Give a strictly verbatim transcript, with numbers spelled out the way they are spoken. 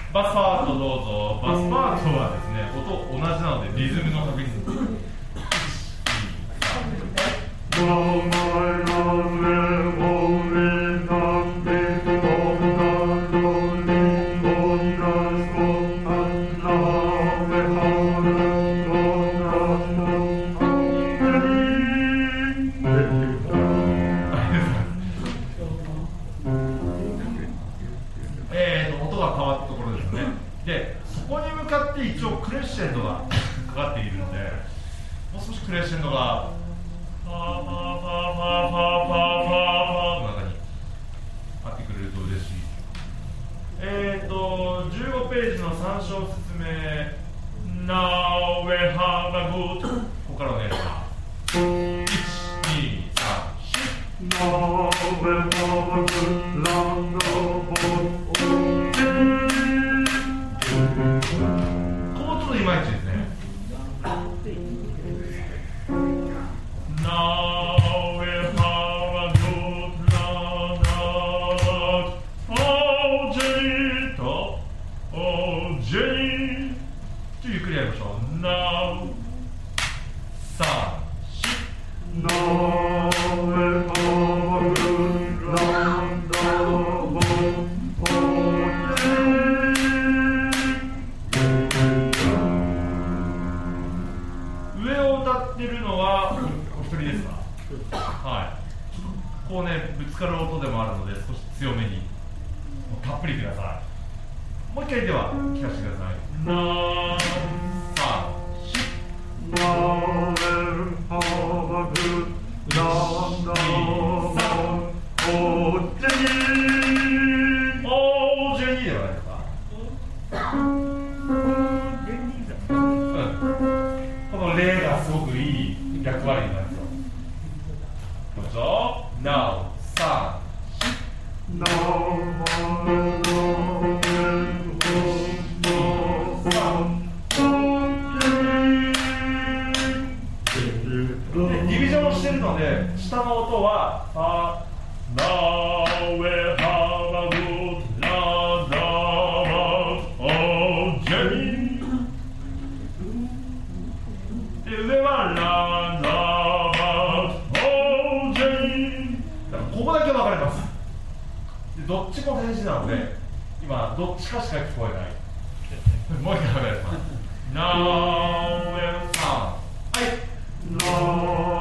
バスパートどうぞ。バスパートはですね、音同じなのでリズムの確認。えーと、音が変わったところですね。で、そこに向かって一応クレッシェンドがかかっているので、もう少しクレッシェンドがパーパーパーパーパーパーパーの中にあってくれると嬉しい。えーと、じゅうごページの参照説明 Now we have a good ここからお願いします。いち、に、さん、よん Now we have a good land ofここちょっといまいちですね。Now we have a good land of Jenny と Oh Jenny ちょっとゆっくりやりましょう。Now さん、よん Now we have a good land of上を歌ってるのはお一人ですか？はい。こうね、ぶつかる音でもあるので少し強めにたっぷりください。もう一回では聞かせてください。なーさん、しなーはばぐなーなーおージェニーおージェニーではないですか？この例がすごくいい役割になるんですよ。どうぞ。Now さん、ディビジョンしてるので下の音はあ Now we have a good land of Jenny上はランダーバーオージェイここだけ分かれます。でどっちも大事なので今どっちかしか聞こえないもう一回お願いします。Now we have はい